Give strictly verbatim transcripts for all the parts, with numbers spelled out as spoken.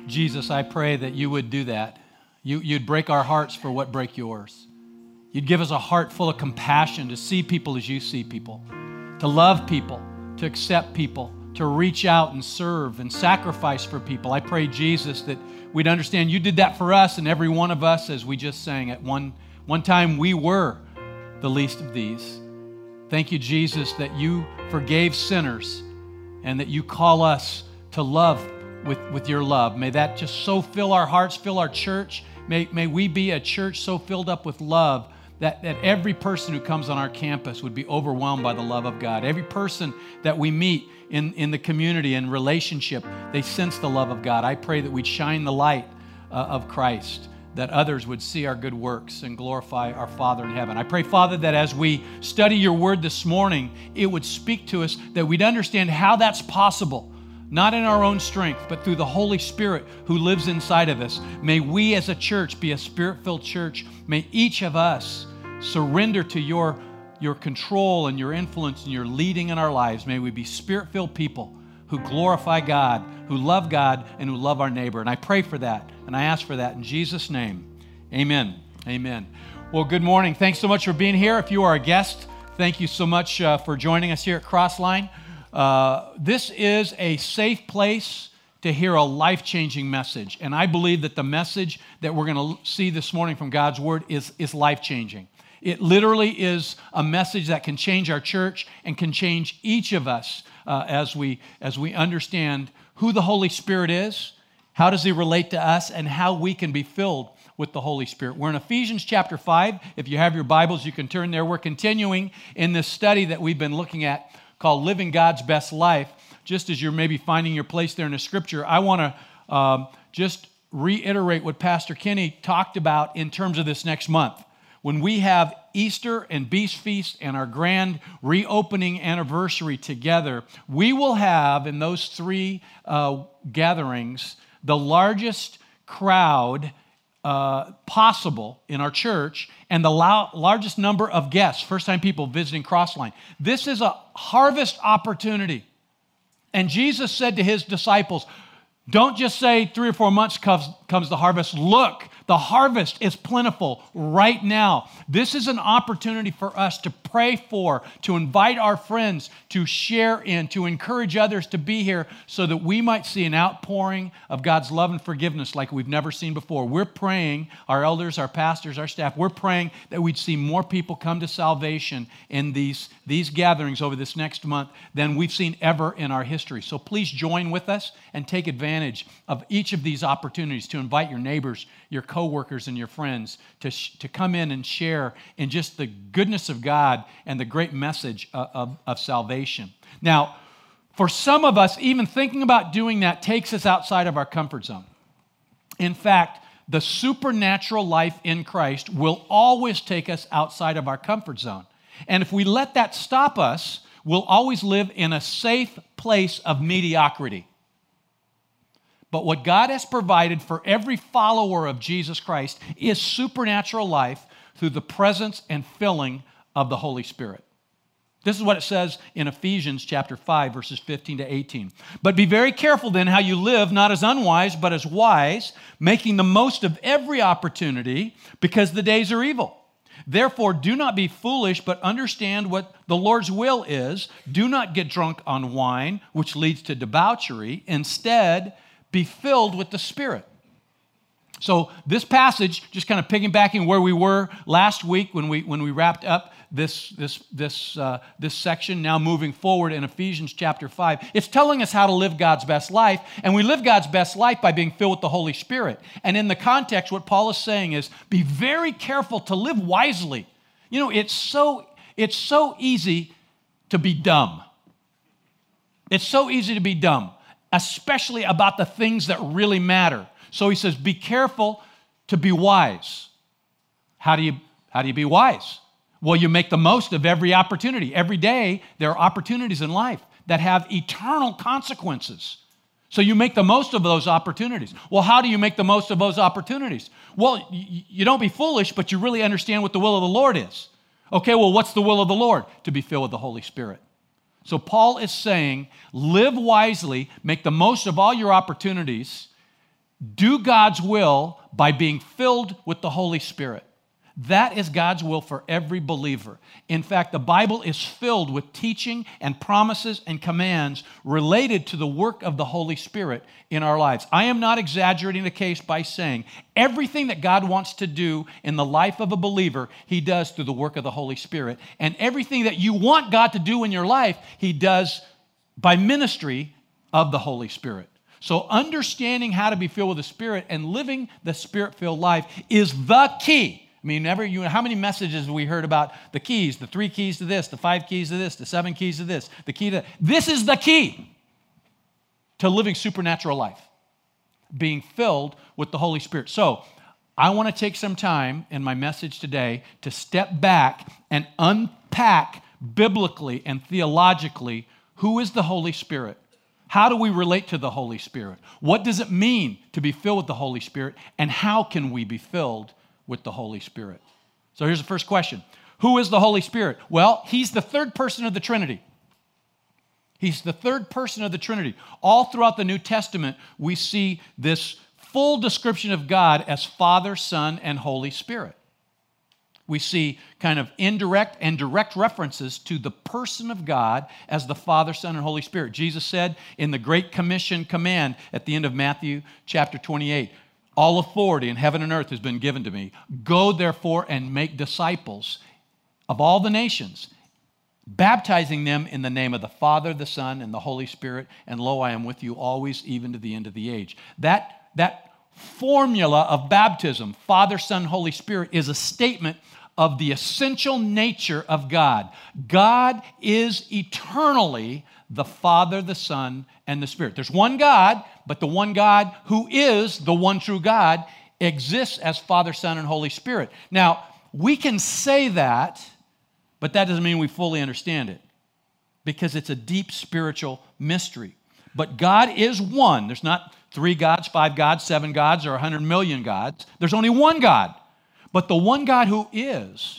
Jesus, I pray that you would do that. You, you'd break our hearts for what break yours. You'd give us a heart full of compassion to see people as you see people, to love people, to accept people, to reach out and serve and sacrifice for people. I pray, Jesus, that we'd understand you did that for us, and every one of us, as we just sang, at one, one time we were the least of these. Thank you, Jesus, that you forgave sinners and that you call us to love with, with your love. May that just so fill our hearts, fill our church. May, may we be a church so filled up with love that, that every person who comes on our campus would be overwhelmed by the love of God. Every person that we meet in, in the community and relationship, they sense the love of God. I pray that we'd shine the light uh, of Christ, that others would see our good works and glorify our Father in heaven. I pray, Father, that as we study your word this morning, it would speak to us, that we'd understand how that's possible, not in our own strength, but through the Holy Spirit who lives inside of us. May we as a church be a Spirit-filled church. May each of us surrender to your, your control and your influence and your leading in our lives. May we be Spirit-filled people who glorify God, who love God, and who love our neighbor. And I pray for that, and I ask for that in Jesus' name. Amen. Amen. Well, good morning. Thanks so much for being here. If you are a guest, thank you so much uh, for joining us here at Crossline. Uh, this is a safe place to hear a life-changing message. And I believe that the message that we're going to see this morning from God's Word is, is life-changing. It literally is a message that can change our church and can change each of us uh, as we, as we understand who the Holy Spirit is, how does He relate to us, and how we can be filled with the Holy Spirit. We're in Ephesians chapter five. If you have your Bibles, you can turn there. We're continuing in this study that we've been looking at called Living God's Best Life. Just as you're maybe finding your place there in the Scripture, I want to um, just reiterate what Pastor Kenny talked about in terms of this next month. When we have Easter and Beast Feast and our grand reopening anniversary together, we will have in those three uh, gatherings the largest crowd uh, possible in our church and the lo- largest number of guests, first-time people visiting Crossline. This is a harvest opportunity. And Jesus said to his disciples, don't just say three or four months comes, comes the harvest. Look, the harvest is plentiful right now. This is an opportunity for us to pray for, to invite our friends, to share in, to encourage others to be here so that we might see an outpouring of God's love and forgiveness like we've never seen before. We're praying, our elders, our pastors, our staff, we're praying that we'd see more people come to salvation in these, these gatherings over this next month than we've seen ever in our history. So please join with us and take advantage of each of these opportunities to invite your neighbors, your coworkers, and your friends to, sh- to come in and share in just the goodness of God and the great message of, of, of salvation. Now, for some of us, even thinking about doing that takes us outside of our comfort zone. In fact, the supernatural life in Christ will always take us outside of our comfort zone. And if we let that stop us, we'll always live in a safe place of mediocrity. But what God has provided for every follower of Jesus Christ is supernatural life through the presence and filling of the Holy Spirit. This is what it says in Ephesians chapter five, verses fifteen to eighteen. But be very careful then how you live, not as unwise, but as wise, making the most of every opportunity, because the days are evil. Therefore, do not be foolish, but understand what the Lord's will is. Do not get drunk on wine, which leads to debauchery. Instead, be filled with the Spirit. So this passage, just kind of piggybacking where we were last week when we when we wrapped up this this this uh, this section, now moving forward in Ephesians chapter five, it's telling us how to live God's best life, and we live God's best life by being filled with the Holy Spirit. And in the context, what Paul is saying is, be very careful to live wisely. You know, it's so it's so easy to be dumb. It's so easy to be dumb, especially about the things that really matter. So he says, be careful to be wise. How do you, how do you be wise? Well, you make the most of every opportunity. Every day, there are opportunities in life that have eternal consequences. So you make the most of those opportunities. Well, how do you make the most of those opportunities? Well, you don't be foolish, but you really understand what the will of the Lord is. Okay, well, what's the will of the Lord? To be filled with the Holy Spirit. So Paul is saying, live wisely, make the most of all your opportunities. do God's will by being filled with the Holy Spirit. That is God's will for every believer. In fact, the Bible is filled with teaching and promises and commands related to the work of the Holy Spirit in our lives. I am not exaggerating the case by saying everything that God wants to do in the life of a believer, He does through the work of the Holy Spirit. And everything that you want God to do in your life, He does by ministry of the Holy Spirit. So understanding how to be filled with the Spirit and living the Spirit-filled life is the key. I mean, never, you know, how many messages have we heard about the keys, the three keys to this, the five keys to this, the seven keys to this, the key to... This is the key to living supernatural life, being filled with the Holy Spirit. So I want to take some time in my message today to step back and unpack biblically and theologically who is the Holy Spirit. How do we relate to the Holy Spirit? What does it mean to be filled with the Holy Spirit? And how can we be filled with the Holy Spirit? So here's the first question. Who is the Holy Spirit? Well, He's the third person of the Trinity. He's the third person of the Trinity. All throughout the New Testament, we see this full description of God as Father, Son, and Holy Spirit. We see kind of indirect and direct references to the person of God as the Father, Son, and Holy Spirit. Jesus said in the Great Commission command at the end of Matthew chapter twenty-eight, all authority in heaven and earth has been given to me. Go, therefore, and make disciples of all the nations, baptizing them in the name of the Father, the Son, and the Holy Spirit. And lo, I am with you always, even to the end of the age. That, that formula of baptism, Father, Son, Holy Spirit, is a statement of the essential nature of God. God is eternally the Father, the Son, and the Spirit. There's one God, but the one God who is the one true God exists as Father, Son, and Holy Spirit. Now, we can say that, but that doesn't mean we fully understand it, because it's a deep spiritual mystery. But God is one. There's not three gods, five gods, seven gods, or a hundred million gods. There's only one God. But the one God who is,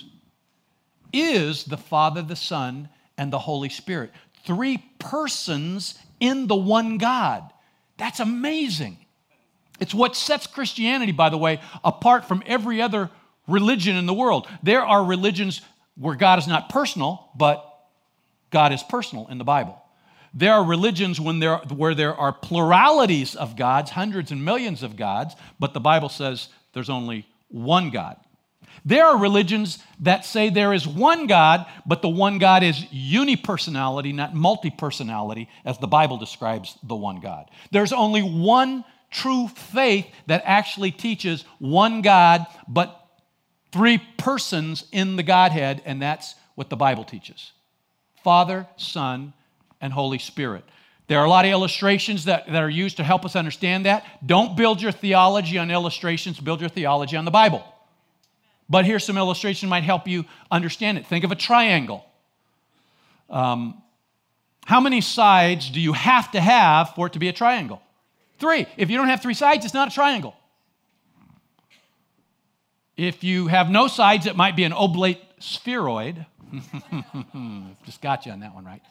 is the Father, the Son, and the Holy Spirit. Three persons in the one God. That's amazing. It's what sets Christianity, by the way, apart from every other religion in the world. There are religions where God is not personal, but God is personal in the Bible. There are religions when there, where there are pluralities of gods, hundreds and millions of gods, but the Bible says there's only one God. There are religions that say there is one God, but the one God is unipersonality, not multi-personality, as the Bible describes the one God. There's only one true faith that actually teaches one God, but three persons in the Godhead, and that's what the Bible teaches. Father, Son, and Holy Spirit. There are a lot of illustrations that, that are used to help us understand that. Don't build your theology on illustrations, build your theology on the Bible. But here's some illustration that might help you understand it. Think of a triangle. Um, how many sides do you have to have for it to be a triangle? Three. If you don't have three sides, it's not a triangle. If you have no sides, it might be an oblate spheroid. Just got you on that one, right?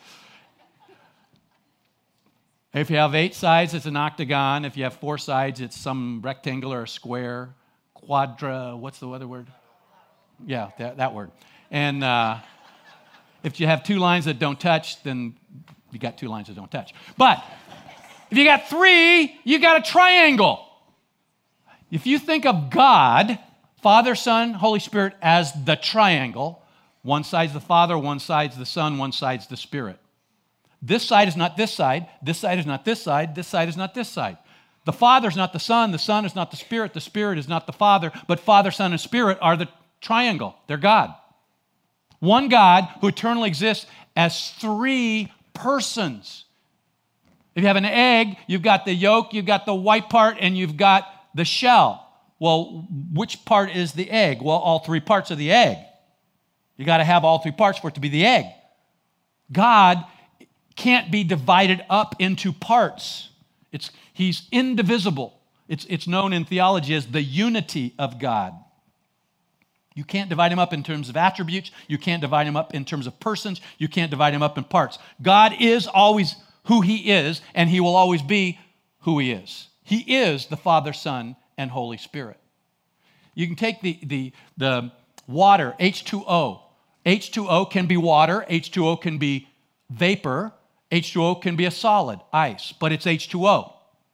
If you have eight sides, it's an octagon. If you have four sides, it's some rectangle or a square. Quadra, what's the other word? Yeah, that, that word. And uh, if you have two lines that don't touch, then you got two lines that don't touch. But if you got three, you got a triangle. If you think of God, Father, Son, Holy Spirit as the triangle, one side's the Father, one side's the Son, one side's the Spirit. This side is not this side, this side is not this side, this side is not this side. The Father is not the Son, the Son is not the Spirit, the Spirit is not the Father, but Father, Son, and Spirit are the triangle. They're God. One God who eternally exists as three persons. If you have an egg, you've got the yolk, you've got the white part, and you've got the shell. Well, which part is the egg? Well, all three parts of the egg. You got to have all three parts for it to be the egg. God can't be divided up into parts. It's, he's indivisible. It's, it's known in theology as the unity of God. You can't divide him up in terms of attributes. You can't divide him up in terms of persons. You can't divide him up in parts. God is always who he is, and he will always be who he is. He is the Father, Son, and Holy Spirit. You can take the, the, the water, H two O. H two O can be water. H two O can be vapor. H two O can be a solid, ice, but it's H two O.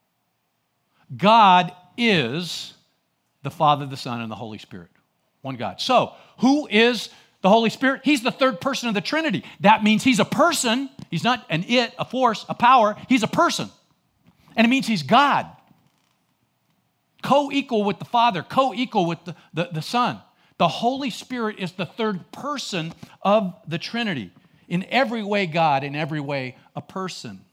God is the Father, the Son, and the Holy Spirit. One God. So, who is the Holy Spirit? He's the third person of the Trinity. That means he's a person. He's not an it, a force, a power. He's a person. And it means he's God. Co-equal with the Father, co-equal with the, the, the Son. The Holy Spirit is the third person of the Trinity. In every way God, in every way a person.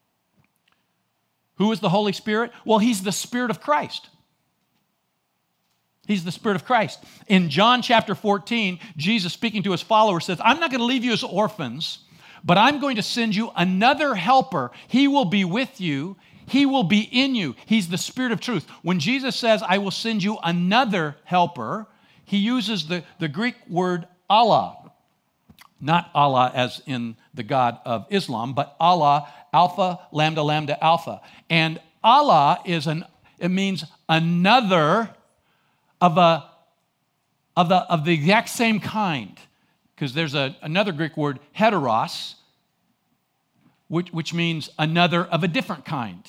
Who is the Holy Spirit? Well, he's the Spirit of Christ. He's the Spirit of Christ. In John chapter fourteen, Jesus speaking to his followers says, I'm not going to leave you as orphans, but I'm going to send you another helper. He will be with you. He will be in you. He's the Spirit of truth. When Jesus says, I will send you another helper, he uses the, the Greek word Allah. Not Allah as in the God of Islam, but Allah, Alpha, Lambda, Lambda, Alpha. And Allah is an, it means another of a of the of the exact same kind. Because there's a, another Greek word, heteros, which, which means another of a different kind.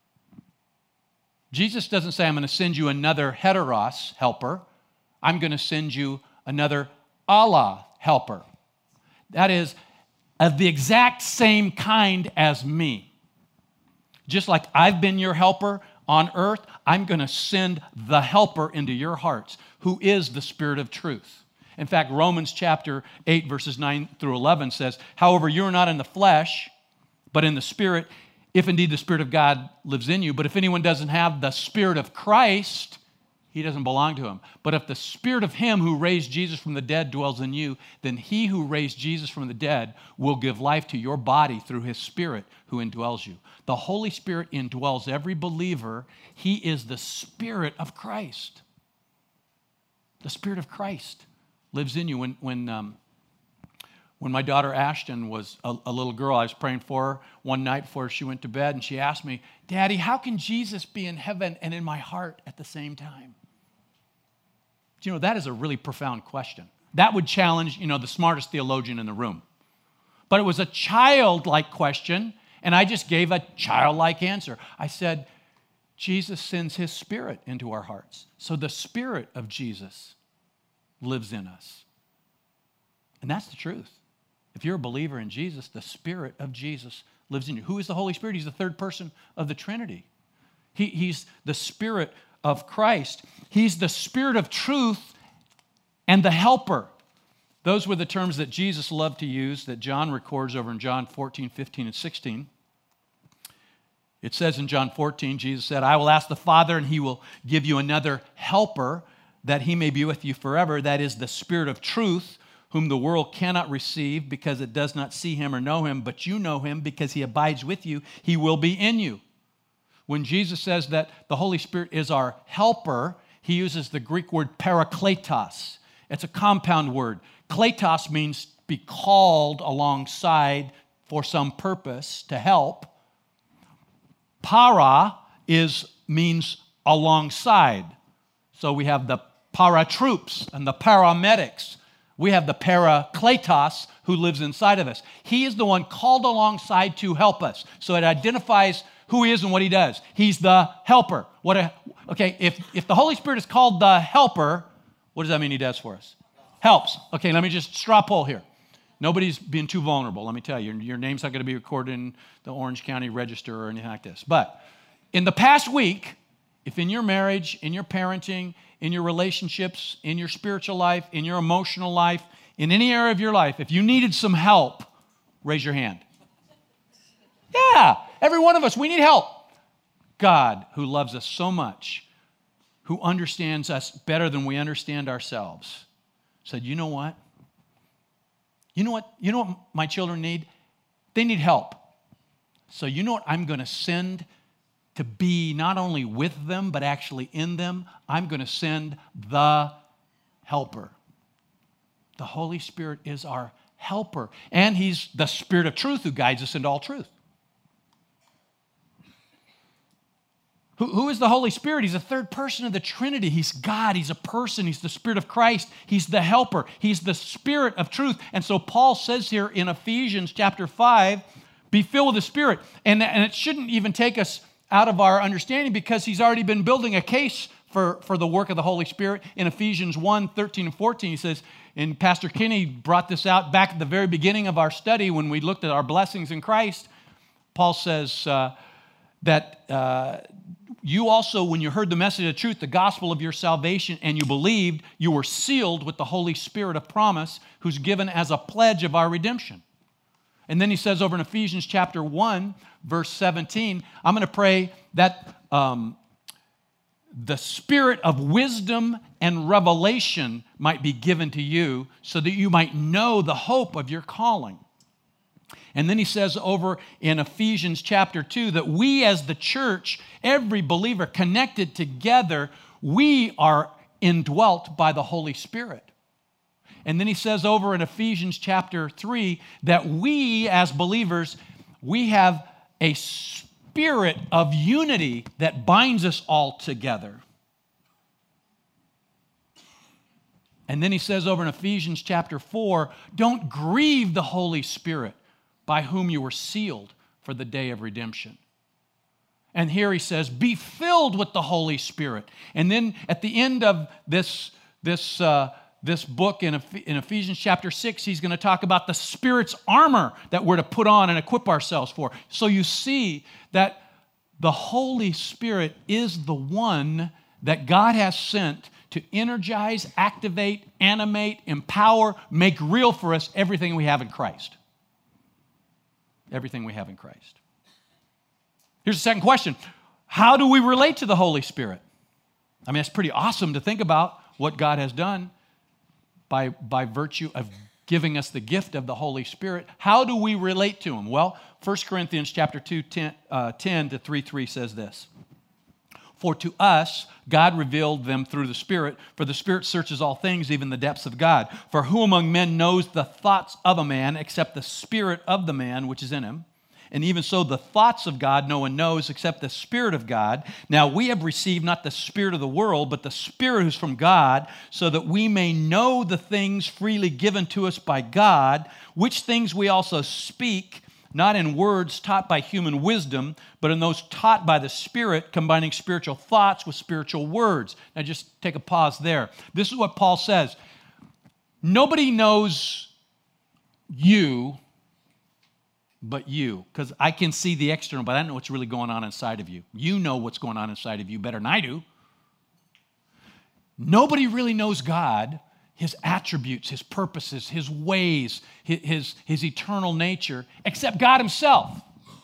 Jesus doesn't say, I'm going to send you another heteros helper. I'm going to send you another Allah helper. That is of the exact same kind as me. Just like I've been your helper on earth, I'm going to send the helper into your hearts, who is the Spirit of truth. In fact, Romans chapter eight, verses nine through eleven says, however, you are not in the flesh, but in the Spirit, if indeed the Spirit of God lives in you. But if anyone doesn't have the Spirit of Christ, he doesn't belong to him. But if the Spirit of him who raised Jesus from the dead dwells in you, then he who raised Jesus from the dead will give life to your body through his Spirit who indwells you. The Holy Spirit indwells every believer. He is the Spirit of Christ. The Spirit of Christ lives in you. When, when, um, when my daughter Ashton was a, a little girl, I was praying for her one night before she went to bed, and she asked me, Daddy, how can Jesus be in heaven and in my heart at the same time? You know, that is a really profound question. That would challenge, you know, the smartest theologian in the room. But it was a childlike question, and I just gave a childlike answer. I said, Jesus sends his Spirit into our hearts. So the Spirit of Jesus lives in us. And that's the truth. If you're a believer in Jesus, the Spirit of Jesus lives in you. Who is the Holy Spirit? He's the third person of the Trinity. He, he's the Spirit of Christ. He's the Spirit of truth and the helper. Those were the terms that Jesus loved to use, that John records over in John fourteen, fifteen, and sixteen. It says in John fourteen, Jesus said, I will ask the Father, and he will give you another helper, that he may be with you forever. That is the Spirit of truth, whom the world cannot receive because it does not see him or know him, but you know him because he abides with you. He will be in you. When Jesus says that the Holy Spirit is our helper, he uses the Greek word parakletos. It's a compound word. Kletos means be called alongside for some purpose to help. Para is means alongside. So we have the paratroops and the paramedics. We have the parakletos who lives inside of us. He is the one called alongside to help us. So it identifies who he is and what he does. He's the helper. What a, okay, if, if the Holy Spirit is called the helper, what does that mean he does for us? Helps. Okay, let me just straw poll here. Nobody's being too vulnerable, let me tell you. Your, your name's not going to be recorded in the Orange County Register or anything like this. But in the past week, if in your marriage, in your parenting, in your relationships, in your spiritual life, in your emotional life, in any area of your life, if you needed some help, raise your hand. Yeah, every one of us, we need help. God, who loves us so much, who understands us better than we understand ourselves, said, you know what? You know what? You know what my children need? They need help. So you know what I'm going to send to be not only with them, but actually in them? I'm going to send the helper. The Holy Spirit is our helper. And he's the Spirit of truth who guides us into all truth. Who, who is the Holy Spirit? He's a third person of the Trinity. He's God. He's a person. He's the Spirit of Christ. He's the helper. He's the Spirit of truth. And so Paul says here in Ephesians chapter five, be filled with the Spirit. And, and it shouldn't even take us out of our understanding because he's already been building a case for, for the work of the Holy Spirit. In Ephesians one, thirteen and fourteen, he says, and Pastor Kenny brought this out back at the very beginning of our study when we looked at our blessings in Christ. Paul says uh, that uh, you also, when you heard the message of truth, the gospel of your salvation, and you believed, you were sealed with the Holy Spirit of promise, who's given as a pledge of our redemption. And then he says over in Ephesians chapter one, verse seventeen, I'm going to pray that um, the spirit of wisdom and revelation might be given to you so that you might know the hope of your calling. And then he says over in Ephesians chapter two that we as the church, every believer connected together, we are indwelt by the Holy Spirit. And then he says over in Ephesians chapter three that we as believers, we have a spirit of unity that binds us all together. And then he says over in Ephesians chapter four, don't grieve the Holy Spirit by whom you were sealed for the day of redemption. And here he says, be filled with the Holy Spirit. And then at the end of this, this, uh, this book in, in Ephesians chapter six, he's going to talk about the Spirit's armor that we're to put on and equip ourselves for. So you see that the Holy Spirit is the one that God has sent to energize, activate, animate, empower, make real for us everything we have in Christ. Everything we have in Christ. Here's the second question. How do we relate to the Holy Spirit? I mean, it's pretty awesome to think about what God has done by, by virtue of giving us the gift of the Holy Spirit. How do we relate to Him? Well, First Corinthians chapter two, ten, uh, ten to three three says this. For to us, God revealed them through the Spirit, for the Spirit searches all things, even the depths of God. For who among men knows the thoughts of a man, except the spirit of the man which is in him? And even so, the thoughts of God no one knows, except the Spirit of God. Now we have received not the spirit of the world, but the Spirit who's from God, so that we may know the things freely given to us by God, which things we also speak, not in words taught by human wisdom, but in those taught by the Spirit, combining spiritual thoughts with spiritual words. Now just take a pause there. This is what Paul says. Nobody knows you but you, because I can see the external, but I don't know what's really going on inside of you. You know what's going on inside of you better than I do. Nobody really knows God, His attributes, His purposes, His ways, His, his, his eternal nature, except God Himself.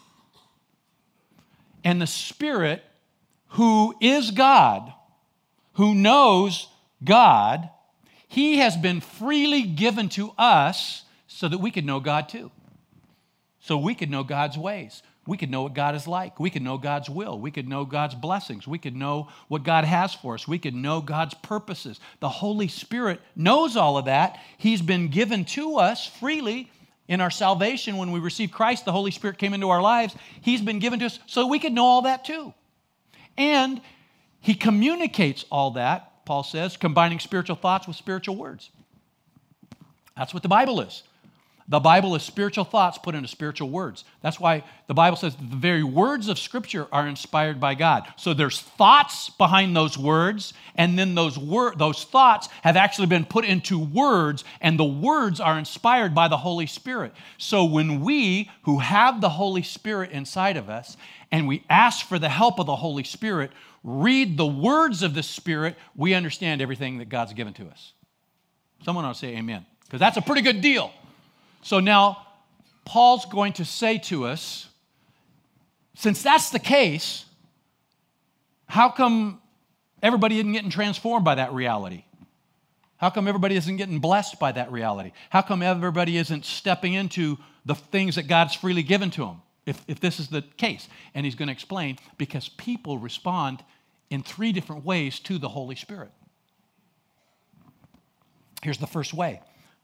And the Spirit, who is God, who knows God, He has been freely given to us so that we could know God too. So we could know God's ways. We could know what God is like. We could know God's will. We could know God's blessings. We could know what God has for us. We could know God's purposes. The Holy Spirit knows all of that. He's been given to us freely in our salvation. When we received Christ, the Holy Spirit came into our lives. He's been given to us so we could know all that too. And He communicates all that, Paul says, combining spiritual thoughts with spiritual words. That's what the Bible is. The Bible is spiritual thoughts put into spiritual words. That's why the Bible says the very words of Scripture are inspired by God. So there's thoughts behind those words, and then those wor- those thoughts have actually been put into words, and the words are inspired by the Holy Spirit. So when we, who have the Holy Spirit inside of us, and we ask for the help of the Holy Spirit, read the words of the Spirit, we understand everything that God's given to us. Someone ought to say amen, because that's a pretty good deal. So now, Paul's going to say to us, since that's the case, how come everybody isn't getting transformed by that reality? How come everybody isn't getting blessed by that reality? How come everybody isn't stepping into the things that God's freely given to them, if, if this is the case? And he's going to explain, because people respond in three different ways to the Holy Spirit. Here's the first way.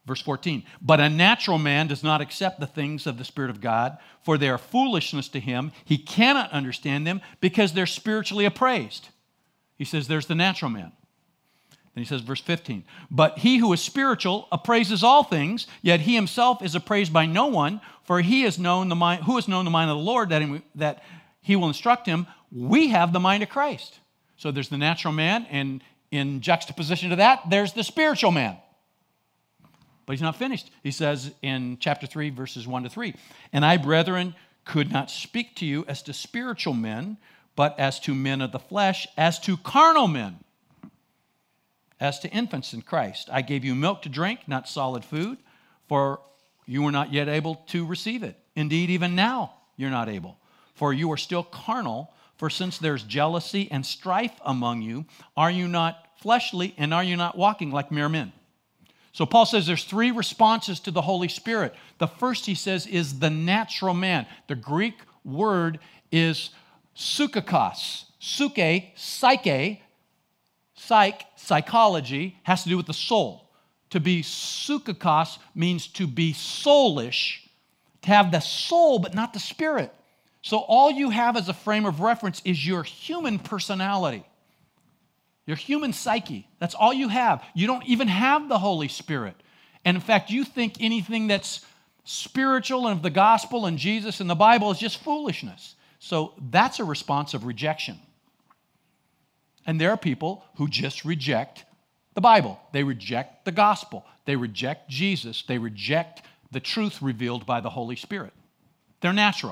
Verse fourteen, but a natural man does not accept the things of the Spirit of God, for they are foolishness to him. He cannot understand them because they're spiritually appraised. He says there's the natural man. Then he says, verse fifteen, but he who is spiritual appraises all things, yet he himself is appraised by no one, for he has known the mind, who has known the mind of the Lord, that he, that he will instruct him. We have the mind of Christ. So there's the natural man, and in juxtaposition to that, there's the spiritual man. But he's not finished. He says in chapter three, verses one to three, and I, brethren, could not speak to you as to spiritual men, but as to men of the flesh, as to carnal men, as to infants in Christ. I gave you milk to drink, not solid food, for you were not yet able to receive it. Indeed, even now you're not able, for you are still carnal. For since there's jealousy and strife among you, are you not fleshly, and are you not walking like mere men? So Paul says there's three responses to the Holy Spirit. The first, he says, is the natural man. The Greek word is psychikos. Suke, psyche, psych, psychology, has to do with the soul. To be psychikos means to be soulish, to have the soul but not the spirit. So all you have as a frame of reference is your human personality. Your human psyche. That's all you have. You don't even have the Holy Spirit. And in fact, you think anything that's spiritual and of the gospel and Jesus and the Bible is just foolishness. So that's a response of rejection. And there are people who just reject the Bible. They reject the gospel. They reject Jesus. They reject the truth revealed by the Holy Spirit. They're natural.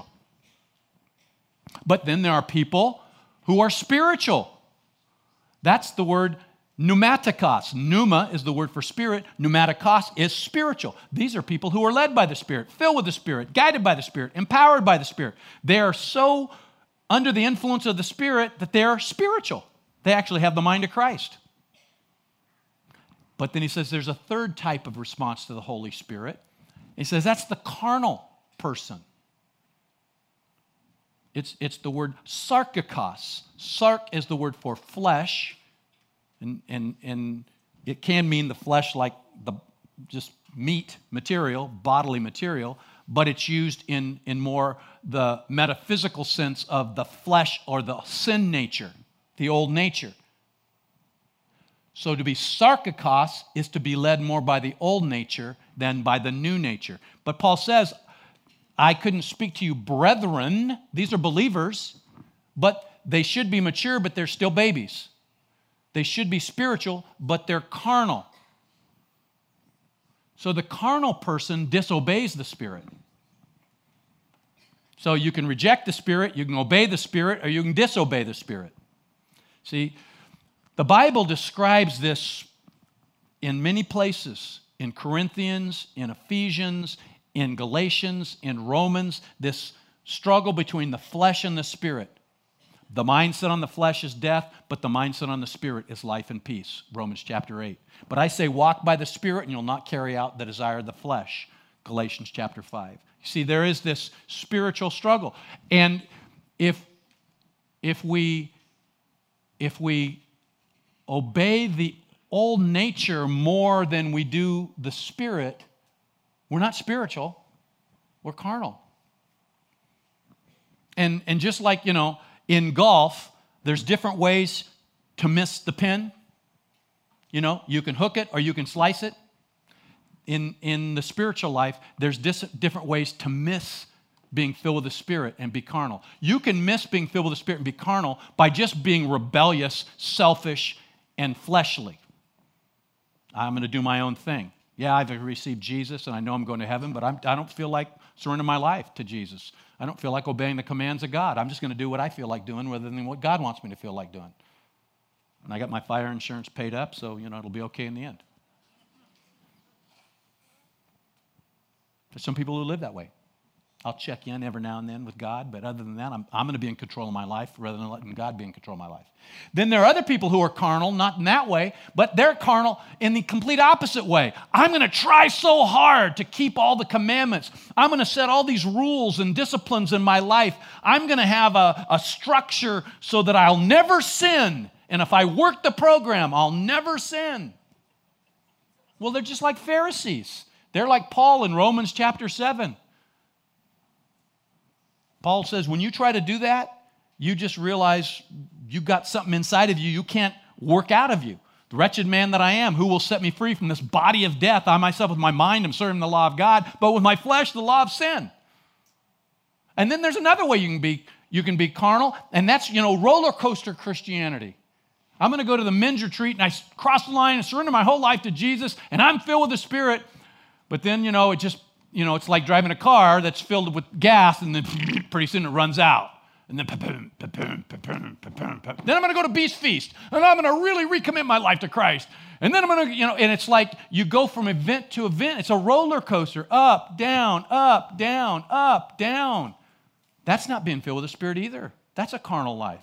But then there are people who are spiritual. That's the word pneumatikos. Pneuma is the word for spirit. Pneumatikos is spiritual. These are people who are led by the Spirit, filled with the Spirit, guided by the Spirit, empowered by the Spirit. They are so under the influence of the Spirit that they are spiritual. They actually have the mind of Christ. But then he says there's a third type of response to the Holy Spirit. He says that's the carnal person. It's, it's the word sarkikos. Sark is the word for flesh, and, and, and it can mean the flesh like the just meat material, bodily material, but it's used in, in more the metaphysical sense of the flesh or the sin nature, the old nature. So to be sarkikos is to be led more by the old nature than by the new nature. But Paul says, I couldn't speak to you, brethren. These are believers, but they should be mature, but they're still babies. They should be spiritual, but they're carnal. So the carnal person disobeys the Spirit. So you can reject the Spirit, you can obey the Spirit, or you can disobey the Spirit. See, the Bible describes this in many places, in Corinthians, in Ephesians, in Galatians, in Romans, this struggle between the flesh and the Spirit. The mindset on the flesh is death, but the mindset on the Spirit is life and peace, Romans chapter eight. But I say walk by the Spirit and you'll not carry out the desire of the flesh, Galatians chapter five. You see, there is this spiritual struggle. And if, if, we, if we obey the old nature more than we do the Spirit, we're not spiritual, we're carnal. And, and just like, you know, in golf, there's different ways to miss the pin. You know, you can hook it or you can slice it. In, in the spiritual life, there's dis- different ways to miss being filled with the Spirit and be carnal. You can miss being filled with the Spirit and be carnal by just being rebellious, selfish, and fleshly. I'm going to do my own thing. Yeah, I've received Jesus and I know I'm going to heaven, but I'm, I don't feel like surrendering my life to Jesus. I don't feel like obeying the commands of God. I'm just going to do what I feel like doing rather than what God wants me to feel like doing. And I got my fire insurance paid up, so, you know, it'll be okay in the end. There's some people who live that way. I'll check in every now and then with God, but other than that, I'm, I'm going to be in control of my life rather than letting God be in control of my life. Then there are other people who are carnal, not in that way, but they're carnal in the complete opposite way. I'm going to try so hard to keep all the commandments. I'm going to set all these rules and disciplines in my life. I'm going to have a, a structure so that I'll never sin. And if I work the program, I'll never sin. Well, they're just like Pharisees. They're like Paul in Romans chapter seven. Paul says, when you try to do that, you just realize you've got something inside of you you can't work out of you. The wretched man that I am, who will set me free from this body of death? I myself with my mind am serving the law of God, but with my flesh, the law of sin. And then there's another way you can be, you can be carnal, and that's, you know, roller coaster Christianity. I'm going to go to the men's retreat, and I cross the line and surrender my whole life to Jesus, and I'm filled with the Spirit. But then, you know, it just, you know, it's like driving a car that's filled with gas, and then pretty soon it runs out. And then, then I'm going to go to Beast Feast, and I'm going to really recommit my life to Christ. And then I'm going to, you know, and it's like you go from event to event. It's a roller coaster, up, down, up, down, up, down. That's not being filled with the Spirit either. That's a carnal life.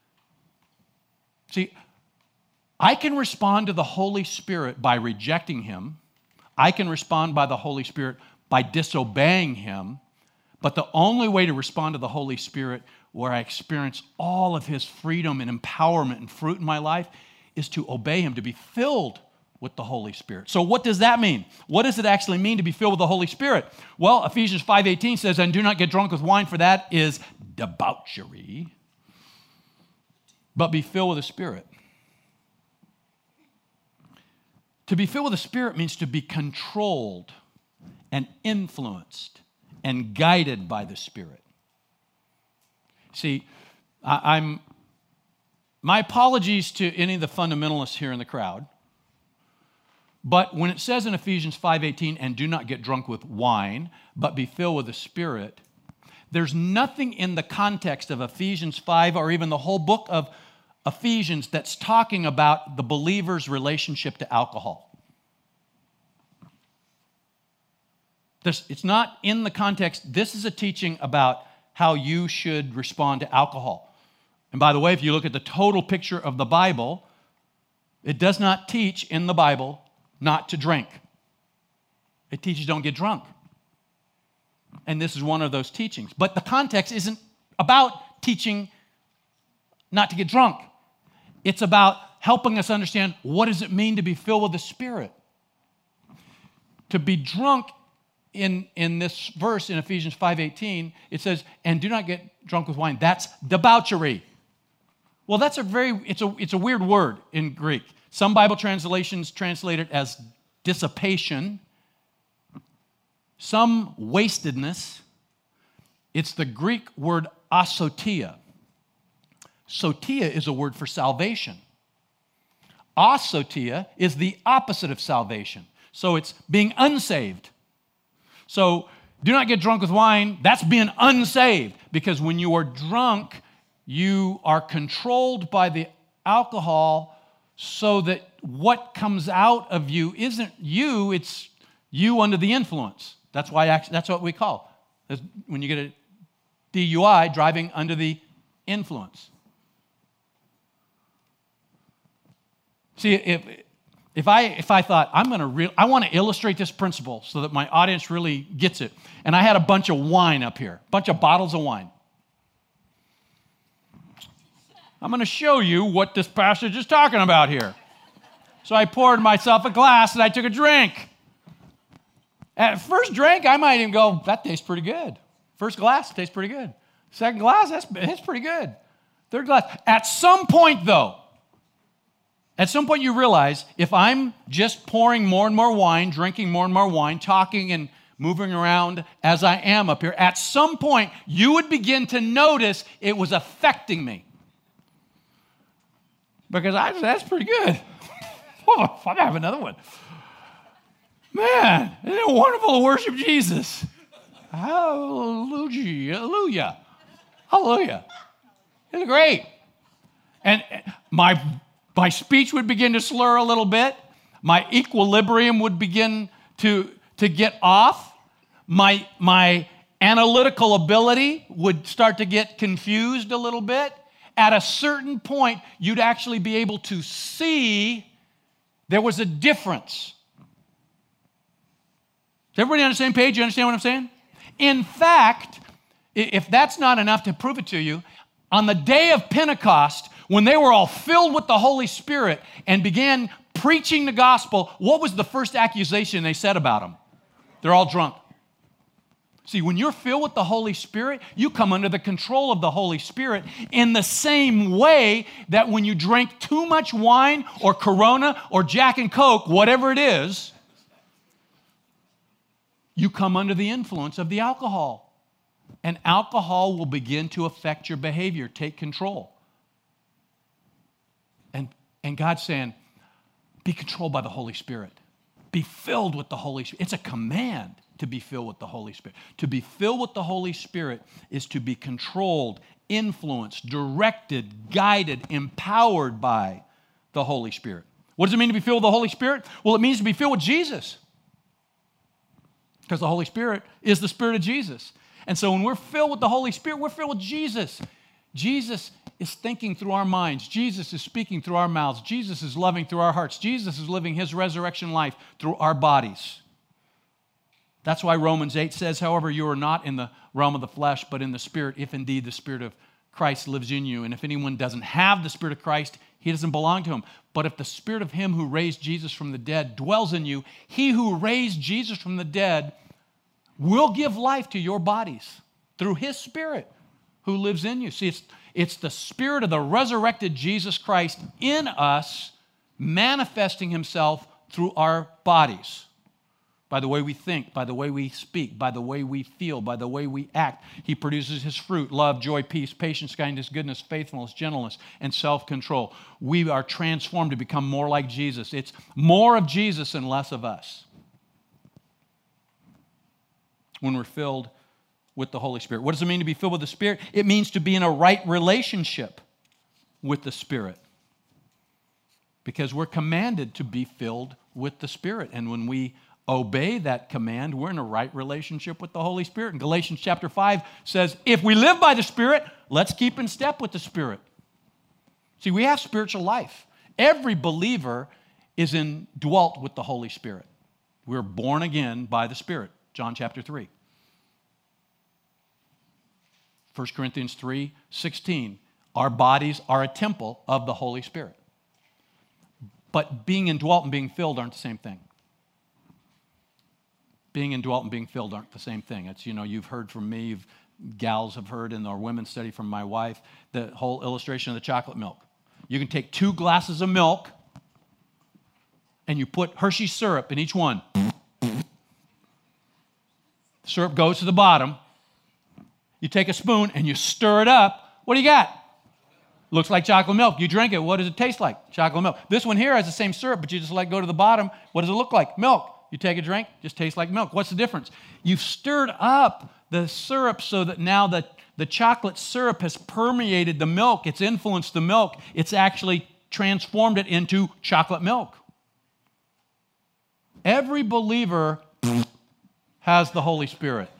See, I can respond to the Holy Spirit by rejecting Him. I can respond by the Holy Spirit by disobeying Him. But the only way to respond to the Holy Spirit where I experience all of His freedom and empowerment and fruit in my life is to obey Him, to be filled with the Holy Spirit. So what does that mean? What does it actually mean to be filled with the Holy Spirit? Well, Ephesians five eighteen says, and do not get drunk with wine, for that is debauchery, but be filled with the Spirit. To be filled with the Spirit means to be controlled and influenced and guided by the Spirit. See, I, I'm, my apologies to any of the fundamentalists here in the crowd, but when it says in Ephesians five eighteen, and do not get drunk with wine, but be filled with the Spirit, there's nothing in the context of Ephesians five or even the whole book of Ephesians that's talking about the believer's relationship to alcohol. This, it's not in the context. This is a teaching about how you should respond to alcohol. And by the way, if you look at the total picture of the Bible, it does not teach in the Bible not to drink. It teaches don't get drunk. And this is one of those teachings. But the context isn't about teaching not to get drunk. It's about helping us understand what does it mean to be filled with the Spirit. To be drunk in, in this verse in Ephesians five eighteen, it says, and do not get drunk with wine. That's debauchery. Well, that's a very, it's a, it's a weird word in Greek. Some Bible translations translate it as dissipation. Some wastedness. It's the Greek word asotia. Sotia is a word for salvation. Asotia is the opposite of salvation. So it's being unsaved. So do not get drunk with wine. That's being unsaved. Because when you are drunk, you are controlled by the alcohol so that what comes out of you isn't you, it's you under the influence. That's why actually, that's what we call it. When you get a D U I, driving under the influence. See, if if I if I thought I'm going to re- I want to illustrate this principle so that my audience really gets it, and I had a bunch of wine up here, a bunch of bottles of wine. I'm going to show you what this passage is talking about here. So I poured myself a glass and I took a drink. At first drink, I might even go, that tastes pretty good. First glass tastes pretty good. Second glass, that's, that's pretty good. Third glass. At some point, though, at some point you realize if I'm just pouring more and more wine, drinking more and more wine, talking and moving around as I am up here, at some point you would begin to notice it was affecting me. Because I said, that's pretty good. Oh, I'm have another one. Man, isn't it wonderful to worship Jesus? Hallelujah. Hallelujah. Hallelujah. It's great. And my, my speech would begin to slur a little bit. My equilibrium would begin to, to get off. My, my analytical ability would start to get confused a little bit. At a certain point, you'd actually be able to see there was a difference. Is everybody on the same page? You understand what I'm saying? In fact, if that's not enough to prove it to you, on the day of Pentecost, when they were all filled with the Holy Spirit and began preaching the gospel, what was the first accusation they said about them? They're all drunk. See, when you're filled with the Holy Spirit, you come under the control of the Holy Spirit in the same way that when you drink too much wine or Corona or Jack and Coke, whatever it is, you come under the influence of the alcohol. And alcohol will begin to affect your behavior, take control. And, and God's saying, be controlled by the Holy Spirit. Be filled with the Holy Spirit. It's a command to be filled with the Holy Spirit. To be filled with the Holy Spirit is to be controlled, influenced, directed, guided, empowered by the Holy Spirit. What does it mean to be filled with the Holy Spirit? Well, it means to be filled with Jesus. Because the Holy Spirit is the Spirit of Jesus. And so when we're filled with the Holy Spirit, we're filled with Jesus. Jesus is thinking through our minds. Jesus is speaking through our mouths. Jesus is loving through our hearts. Jesus is living his resurrection life through our bodies. That's why Romans eight says, however, you are not in the realm of the flesh, but in the Spirit, if indeed the Spirit of Christ lives in you. And if anyone doesn't have the Spirit of Christ, he doesn't belong to him. But if the Spirit of him who raised Jesus from the dead dwells in you, he who raised Jesus from the dead will give life to your bodies through his Spirit who lives in you. See, it's, it's the Spirit of the resurrected Jesus Christ in us manifesting himself through our bodies. By the way we think, by the way we speak, by the way we feel, by the way we act. He produces his fruit, love, joy, peace, patience, kindness, goodness, faithfulness, gentleness, and self-control. We are transformed to become more like Jesus. It's more of Jesus and less of us when we're filled with the Holy Spirit. What does it mean to be filled with the Spirit? It means to be in a right relationship with the Spirit. Because we're commanded to be filled with the Spirit. And when we obey that command, we're in a right relationship with the Holy Spirit. And Galatians chapter five says, if we live by the Spirit, let's keep in step with the Spirit. See, we have spiritual life. Every believer is indwelt with the Holy Spirit. We're born again by the Spirit. John chapter three. First Corinthians three sixteen. Our bodies are a temple of the Holy Spirit. But being indwelt and being filled aren't the same thing. Being indwelt and being filled aren't the same thing. It's, you know, you've heard from me, you've, gals have heard in our women's study from my wife, the whole illustration of the chocolate milk. You can take two glasses of milk and you put Hershey syrup in each one. Syrup goes to the bottom. You take a spoon and you stir it up. What do you got? Looks like chocolate milk. You drink it. What does it taste like? Chocolate milk. This one here has the same syrup, but you just let it go to the bottom. What does it look like? Milk. You take a drink, just tastes like milk. What's the difference? You've stirred up the syrup so that now the, the chocolate syrup has permeated the milk. It's influenced the milk. It's actually transformed it into chocolate milk. Every believer has the Holy Spirit.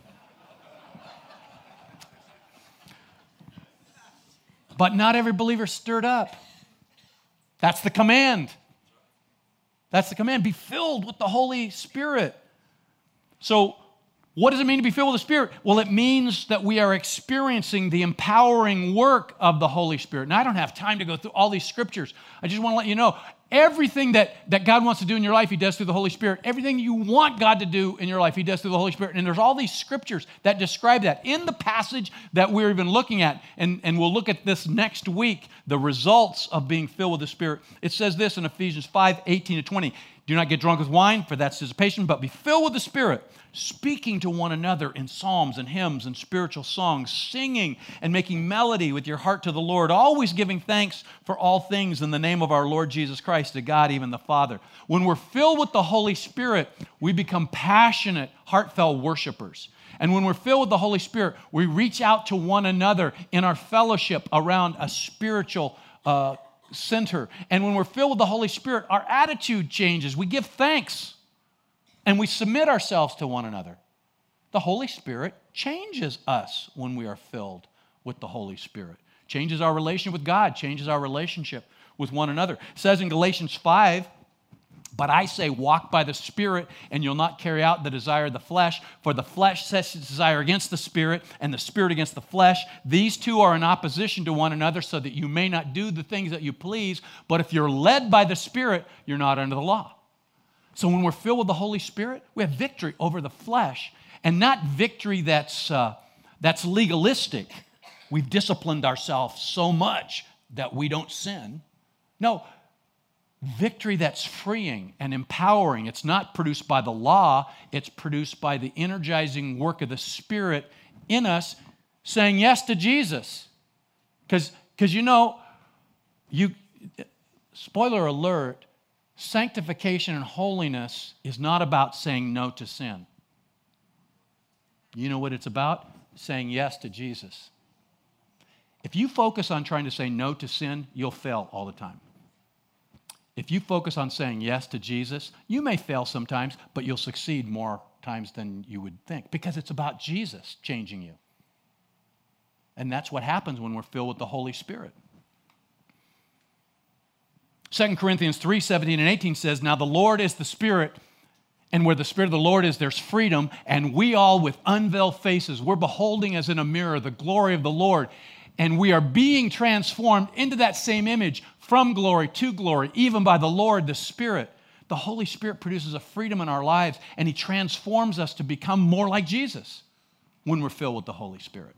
But not every believer is stirred up. That's the command. That's the command. Be filled with the Holy Spirit. So, what does it mean to be filled with the Spirit? Well, it means that we are experiencing the empowering work of the Holy Spirit. Now, I don't have time to go through all these scriptures. I just want to let you know, everything that, that God wants to do in your life, he does through the Holy Spirit. Everything you want God to do in your life, he does through the Holy Spirit. And there's all these scriptures that describe that. In the passage that we're even looking at, and, and we'll look at this next week, the results of being filled with the Spirit. It says this in Ephesians five, eighteen to twenty. Do not get drunk with wine, for that's dissipation, but be filled with the Spirit, speaking to one another in psalms and hymns and spiritual songs, singing and making melody with your heart to the Lord, always giving thanks for all things in the name of our Lord Jesus Christ, to God, even the Father. When we're filled with the Holy Spirit, we become passionate, heartfelt worshipers. And when we're filled with the Holy Spirit, we reach out to one another in our fellowship around a spiritual uh, center. And when we're filled with the Holy Spirit, our attitude changes. We give thanks. And we submit ourselves to one another. The Holy Spirit changes us when we are filled with the Holy Spirit. Changes our relationship with God, changes our relationship with one another. It says in Galatians five, but I say walk by the Spirit, and you'll not carry out the desire of the flesh, for the flesh sets its desire against the Spirit, and the Spirit against the flesh. These two are in opposition to one another, so that you may not do the things that you please. But if you're led by the Spirit, you're not under the law. So when we're filled with the Holy Spirit, we have victory over the flesh, and not victory that's, uh, that's legalistic. We've disciplined ourselves so much that we don't sin. No, victory that's freeing and empowering. It's not produced by the law. It's produced by the energizing work of the Spirit in us saying yes to Jesus. Because because you know, you spoiler alert, sanctification and holiness is not about saying no to sin. You know what it's about? Saying yes to Jesus. If you focus on trying to say no to sin, you'll fail all the time. If you focus on saying yes to Jesus, you may fail sometimes, but you'll succeed more times than you would think, because it's about Jesus changing you. And that's what happens when we're filled with the Holy Spirit. Second Corinthians three, seventeen and eighteen says, now the Lord is the Spirit, and where the Spirit of the Lord is, there's freedom, and we all with unveiled faces, we're beholding as in a mirror the glory of the Lord, and we are being transformed into that same image from glory to glory, even by the Lord, the Spirit. The Holy Spirit produces a freedom in our lives, and He transforms us to become more like Jesus when we're filled with the Holy Spirit.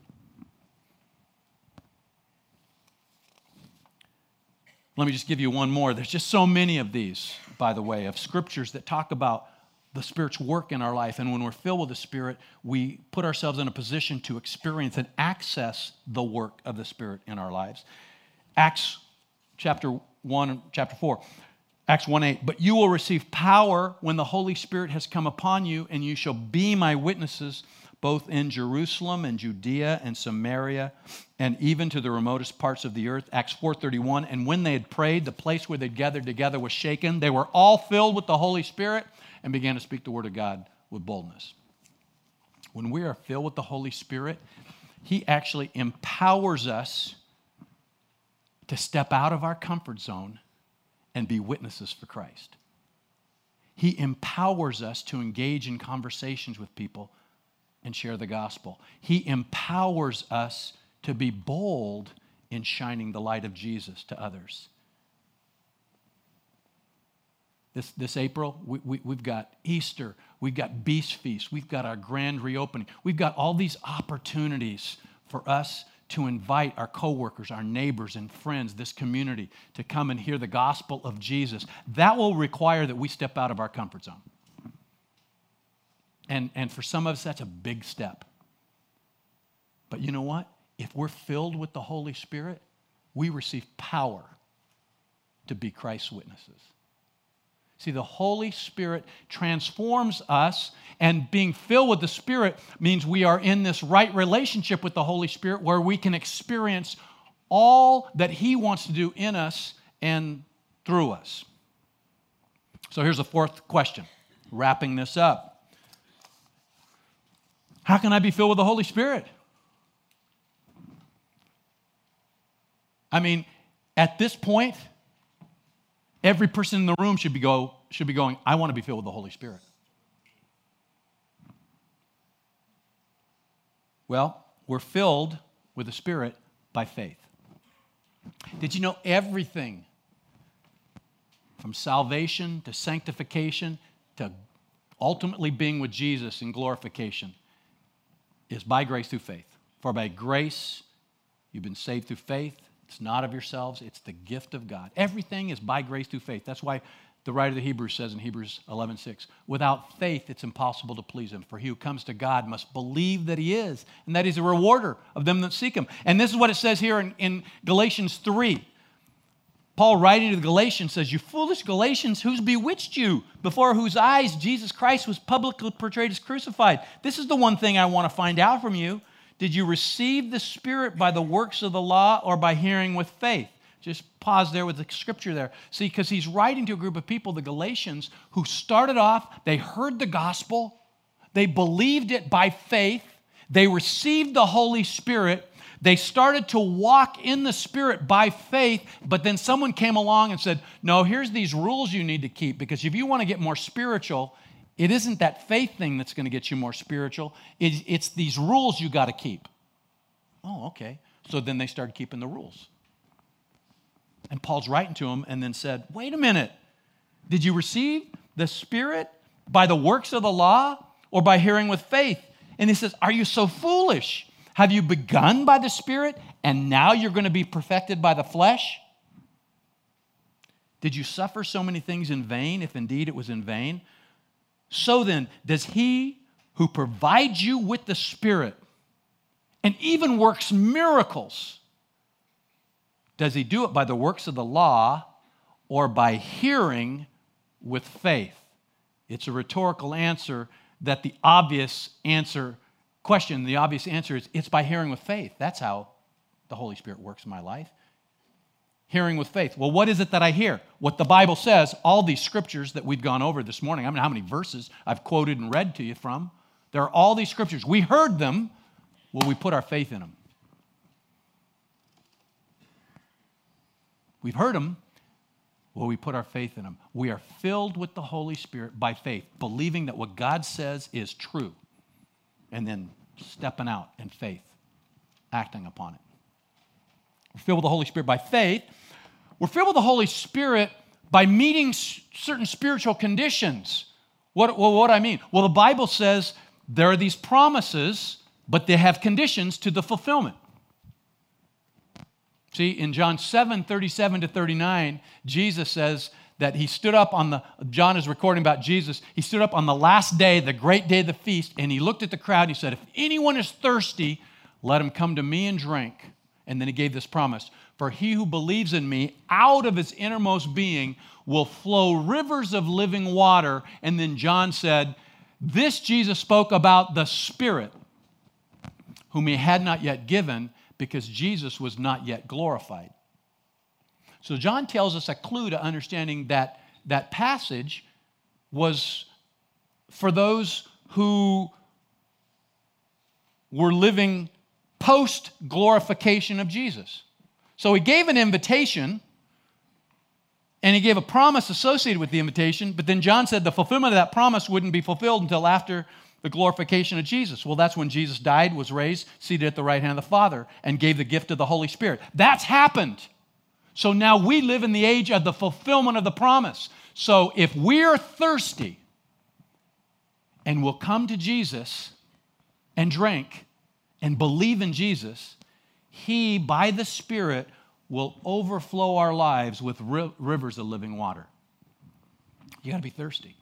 Let me just give you one more. There's just so many of these, by the way, of scriptures that talk about the Spirit's work in our life. And when we're filled with the Spirit, we put ourselves in a position to experience and access the work of the Spirit in our lives. Acts chapter one, chapter four, Acts one eight, but you will receive power when the Holy Spirit has come upon you, and you shall be my witnesses both in Jerusalem and Judea and Samaria and even to the remotest parts of the earth. Acts four thirty-one, and when they had prayed, the place where they'd gathered together was shaken. They were all filled with the Holy Spirit and began to speak the word of God with boldness. When we are filled with the Holy Spirit, He actually empowers us to step out of our comfort zone and be witnesses for Christ. He empowers us to engage in conversations with people and share the gospel. He empowers us to be bold in shining the light of Jesus to others. This, this April, we, we, we've got Easter, we've got Beast Feast, we've got our grand reopening. We've got all these opportunities for us to invite our coworkers, our neighbors and friends, this community, to come and hear the gospel of Jesus. That will require that we step out of our comfort zone. And, and for some of us, that's a big step. But you know what? If we're filled with the Holy Spirit, we receive power to be Christ's witnesses. See, the Holy Spirit transforms us, and being filled with the Spirit means we are in this right relationship with the Holy Spirit where we can experience all that He wants to do in us and through us. So here's a fourth question, wrapping this up. How can I be filled with the Holy Spirit? I mean, at this point, every person in the room should be, go, should be going, I want to be filled with the Holy Spirit. Well, we're filled with the Spirit by faith. Did you know everything from salvation to sanctification to ultimately being with Jesus in glorification is by grace through faith? For by grace you've been saved through faith. It's not of yourselves. It's the gift of God. Everything is by grace through faith. That's why the writer of the Hebrews says in Hebrews eleven six, without faith it's impossible to please Him. For he who comes to God must believe that He is, and that He's a rewarder of them that seek Him. And this is what it says here in, in Galatians three. Paul, writing to the Galatians, says, you foolish Galatians, who's bewitched you, before whose eyes Jesus Christ was publicly portrayed as crucified? This is the one thing I want to find out from you. Did you receive the Spirit by the works of the law or by hearing with faith? Just pause there with the scripture there. See, because he's writing to a group of people, the Galatians, who started off, they heard the gospel, they believed it by faith, they received the Holy Spirit, they started to walk in the Spirit by faith, but then someone came along and said, no, here's these rules you need to keep, because if you want to get more spiritual, it isn't that faith thing that's going to get you more spiritual. It's, it's these rules you got to keep. Oh, okay. So then they started keeping the rules. And Paul's writing to them and then said, wait a minute. Did you receive the Spirit by the works of the law or by hearing with faith? And he says, are you so foolish? Have you begun by the Spirit and now you're going to be perfected by the flesh? Did you suffer so many things in vain, if indeed it was in vain? So then, does he who provides you with the Spirit and even works miracles, does he do it by the works of the law or by hearing with faith? It's a rhetorical answer that the obvious answer, question, the obvious answer is it's by hearing with faith. That's how the Holy Spirit works in my life. Hearing with faith. Well, what is it that I hear? What the Bible says, all these scriptures that we've gone over this morning, I mean, how many verses I've quoted and read to you from. There are all these scriptures. We heard them. Will we put our faith in them? We've heard them. Will we put our faith in them? We are filled with the Holy Spirit by faith, believing that what God says is true, and then stepping out in faith, acting upon it. We're filled with the Holy Spirit by faith. We're filled with the Holy Spirit by meeting certain spiritual conditions. What, well, what do I mean? Well, the Bible says there are these promises, but they have conditions to the fulfillment. See, in John seven, thirty-seven to thirty-nine, Jesus says that he stood up on the, John is recording about Jesus, he stood up on the last day, the great day of the feast, and he looked at the crowd and he said, if anyone is thirsty, let him come to me and drink. And then he gave this promise, for he who believes in me, out of his innermost being will flow rivers of living water. And then John said, this Jesus spoke about the Spirit, whom he had not yet given, because Jesus was not yet glorified. So John tells us a clue to understanding that that passage was for those who were living post-glorification of Jesus. So he gave an invitation, and he gave a promise associated with the invitation, but then John said the fulfillment of that promise wouldn't be fulfilled until after the glorification of Jesus. Well, that's when Jesus died, was raised, seated at the right hand of the Father, and gave the gift of the Holy Spirit. That's happened. So now we live in the age of the fulfillment of the promise. So if we're thirsty and we'll come to Jesus and drink and believe in Jesus, he, by the Spirit, will overflow our lives with ri- rivers of living water. You got to be thirsty.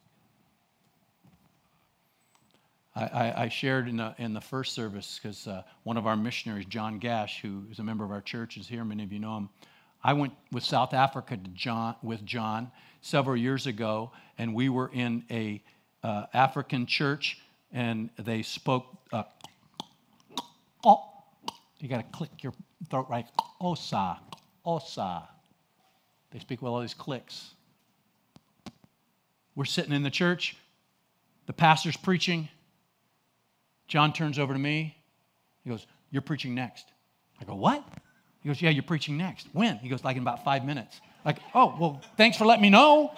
I, I, I shared in the, in the first service, because uh, one of our missionaries, John Gash, who is a member of our church, is here. Many of you know him. I went with South Africa to John, with John several years ago, and we were in a uh, African church, and they spoke, uh, oh, you got to click your throat right, osa, osa. They speak with all these clicks. We're sitting in the church, the pastor's preaching. John turns over to me. He goes, you're preaching next. I go, what? He goes, yeah, you're preaching next. When? He goes, like in about five minutes. Like, oh, well, thanks for letting me know.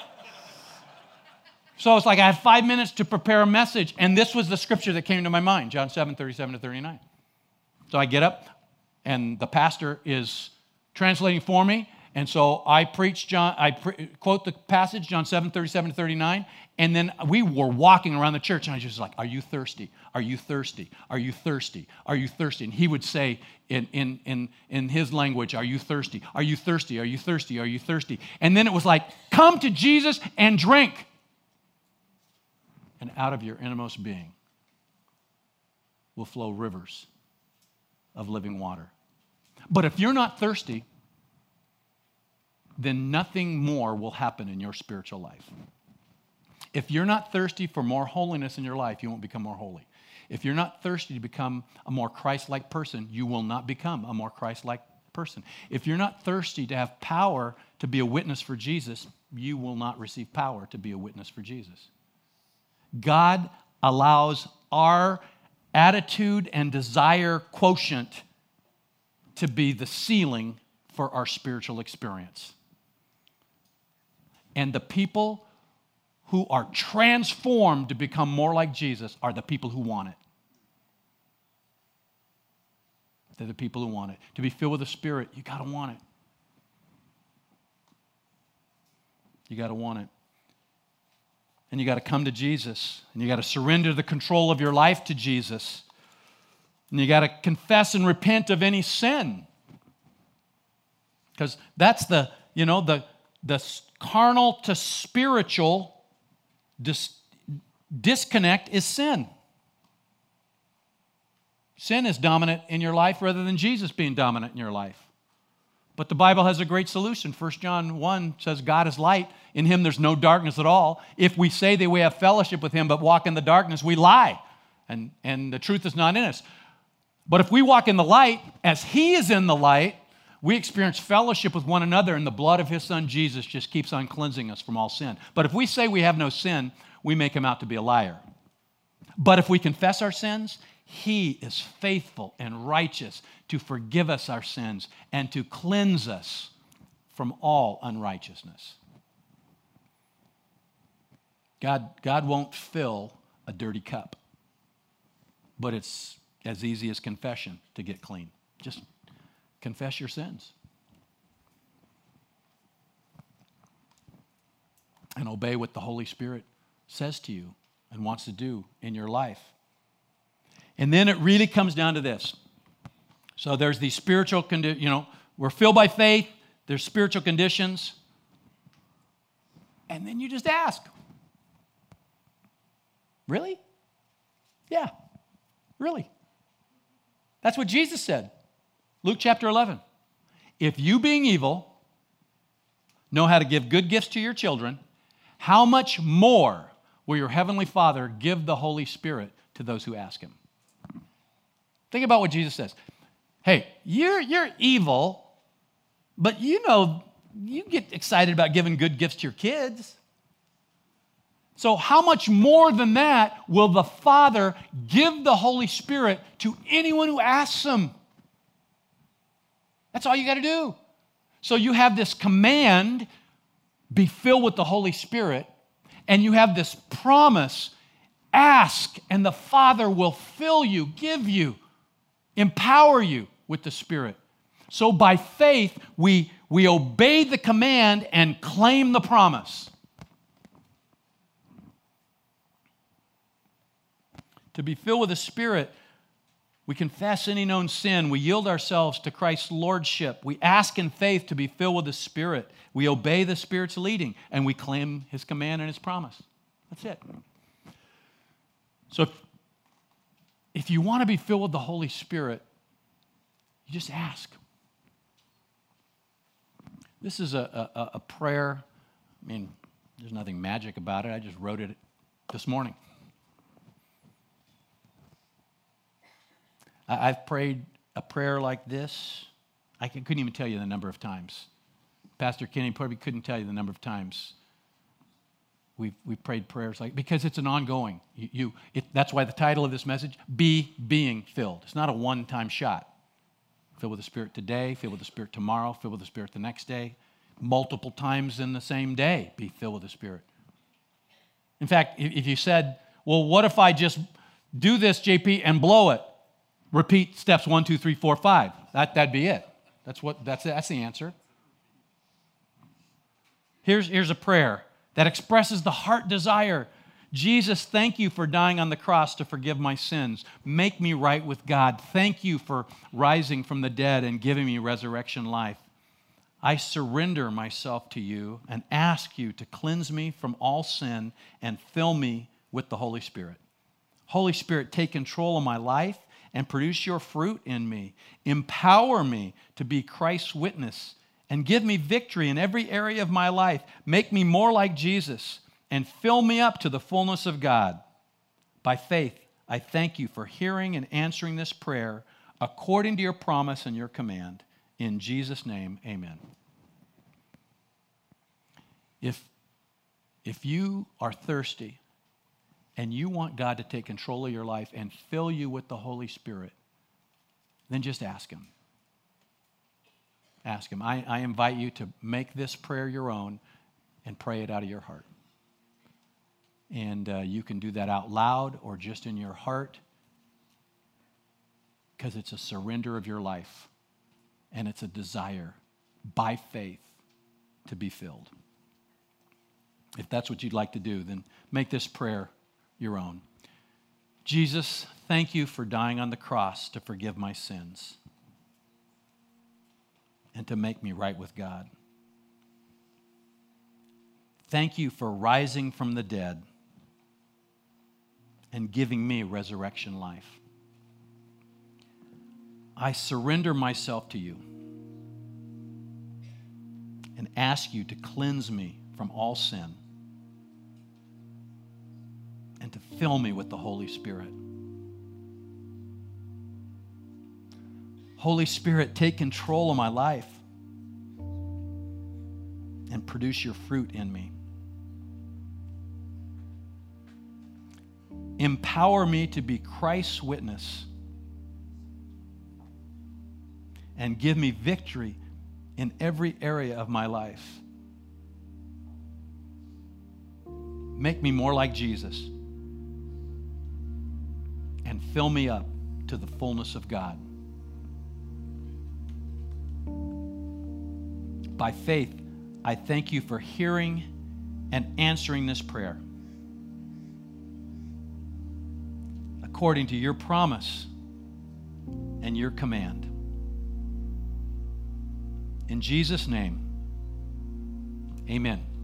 So it's like I had five minutes to prepare a message, and this was the scripture that came to my mind, John seven, thirty-seven to thirty-nine. So I get up, and the pastor is translating for me, and so I preach John. I pre- quote the passage, John seven, thirty-seven to thirty-nine, and then we were walking around the church, and I was just like, are you thirsty? Are you thirsty? Are you thirsty? Are you thirsty? And he would say in, in, in, in his language, are you thirsty? Are you thirsty? Are you thirsty? Are you thirsty? And then it was like, come to Jesus and drink. And out of your innermost being will flow rivers of living water. But if you're not thirsty, then nothing more will happen in your spiritual life. If you're not thirsty for more holiness in your life, you won't become more holy. If you're not thirsty to become a more Christ-like person, you will not become a more Christ-like person. If you're not thirsty to have power to be a witness for Jesus, you will not receive power to be a witness for Jesus. God allows our attitude and desire quotient to be the ceiling for our spiritual experience. And the people who are transformed to become more like Jesus are the people who want it. They're the people who want it. To be filled with the Spirit, you got to want it. You got to want it. and you got to come to Jesus, and you got to surrender the control of your life to Jesus, and you got to confess and repent of any sin. Because that's the, you know, the, the carnal to spiritual dis- disconnect is sin. Sin is dominant in your life rather than Jesus being dominant in your life. But the Bible has a great solution. First John one says, God is light. In him there's no darkness at all. If we say that we have fellowship with him but walk in the darkness, we lie, and, and the truth is not in us. But if we walk in the light, as he is in the light, we experience fellowship with one another, and the blood of his son Jesus just keeps on cleansing us from all sin. But if we say we have no sin, we make him out to be a liar. But if we confess our sins, he is faithful and righteous to forgive us our sins and to cleanse us from all unrighteousness. God, God won't fill a dirty cup, but it's as easy as confession to get clean. Just confess your sins and obey what the Holy Spirit says to you and wants to do in your life. And then it really comes down to this. So there's these spiritual conditions, you know, we're filled by faith, there's spiritual conditions, and then you just ask, really? Yeah, really. That's what Jesus said. Luke chapter eleven. If you, being evil, know how to give good gifts to your children, how much more will your heavenly Father give the Holy Spirit to those who ask him? Think about what Jesus says. Hey, you're, you're evil, but you know, you get excited about giving good gifts to your kids. So how much more than that will the Father give the Holy Spirit to anyone who asks him? That's all you got to do. So you have this command, be filled with the Holy Spirit, and you have this promise, ask, and the Father will fill you, give you, empower you with the Spirit. So by faith, we, we obey the command and claim the promise. To be filled with the Spirit, we confess any known sin. We yield ourselves to Christ's lordship. We ask in faith to be filled with the Spirit. We obey the Spirit's leading, and we claim his command and his promise. That's it. So if, if you want to be filled with the Holy Spirit, you just ask. This is a, a, a prayer. I mean, there's nothing magic about it. I just wrote it this morning. I've prayed a prayer like this. I couldn't even tell you the number of times. Pastor Kenny probably couldn't tell you the number of times we've, we've prayed prayers like, because it's an ongoing. You, you it, that's why the title of this message, Be Being Filled. It's not a one-time shot. Filled with the Spirit today, filled with the Spirit tomorrow, filled with the Spirit the next day, multiple times in the same day, be filled with the Spirit. In fact, if you said, well, what if I just do this, J P, and blow it? Repeat steps one, two, three, four, five. That, that'd be it. That's, what, that's, that's the answer. Here's, here's a prayer that expresses the heart desire. Jesus, thank you for dying on the cross to forgive my sins. Make me right with God. Thank you for rising from the dead and giving me resurrection life. I surrender myself to you and ask you to cleanse me from all sin and fill me with the Holy Spirit. Holy Spirit, take control of my life and produce your fruit in me. Empower me to be Christ's witness and give me victory in every area of my life. Make me more like Jesus and fill me up to the fullness of God. By faith, I thank you for hearing and answering this prayer according to your promise and your command. In Jesus' name, amen. If, if you are thirsty and you want God to take control of your life and fill you with the Holy Spirit, then just ask him. Ask him. I, I invite you to make this prayer your own and pray it out of your heart. And uh, you can do that out loud or just in your heart, because it's a surrender of your life and it's a desire by faith to be filled. If that's what you'd like to do, then make this prayer your own. Jesus, thank you for dying on the cross to forgive my sins and to make me right with God. Thank you for rising from the dead and giving me resurrection life. I surrender myself to you and ask you to cleanse me from all sin and to fill me with the Holy Spirit. Holy Spirit, take control of my life and produce your fruit in me. Empower me to be Christ's witness and give me victory in every area of my life. Make me more like Jesus and fill me up to the fullness of God. By faith, I thank you for hearing and answering this prayer according to your promise and your command. In Jesus' name, amen.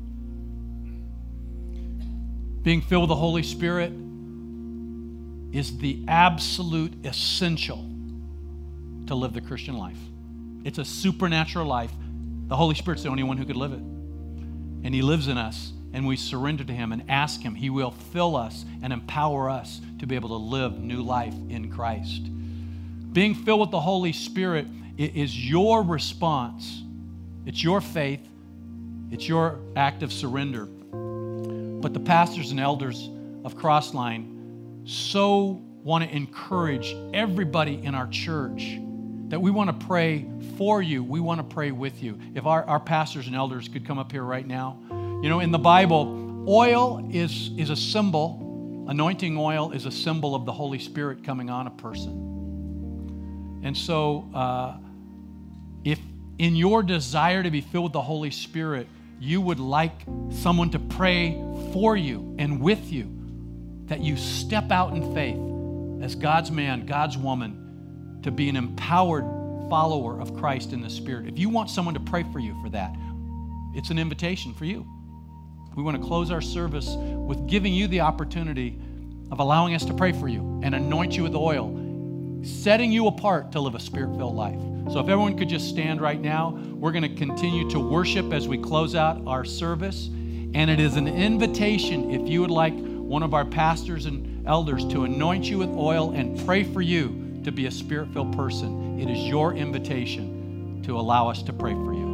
Being filled with the Holy Spirit is the absolute essential to live the Christian life. It's a supernatural life. The Holy Spirit's the only one who could live it. And He lives in us, and we surrender to Him and ask Him. He will fill us and empower us to be able to live new life in Christ. Being filled with the Holy Spirit is your response. It's your faith. It's your act of surrender. But the pastors and elders of Crossline so want to encourage everybody in our church that we want to pray for you. We want to pray with you. If our, our pastors and elders could come up here right now. You know, in the Bible, oil is, is a symbol. Anointing oil is a symbol of the Holy Spirit coming on a person. And so uh, if in your desire to be filled with the Holy Spirit, you would like someone to pray for you and with you, that you step out in faith as God's man, God's woman, to be an empowered follower of Christ in the Spirit. If you want someone to pray for you for that, it's an invitation for you. We want to close our service with giving you the opportunity of allowing us to pray for you and anoint you with oil, setting you apart to live a Spirit-filled life. So if everyone could just stand right now, we're going to continue to worship as we close out our service. And it is an invitation, if you would like one of our pastors and elders to anoint you with oil and pray for you to be a Spirit-filled person, it is your invitation to allow us to pray for you.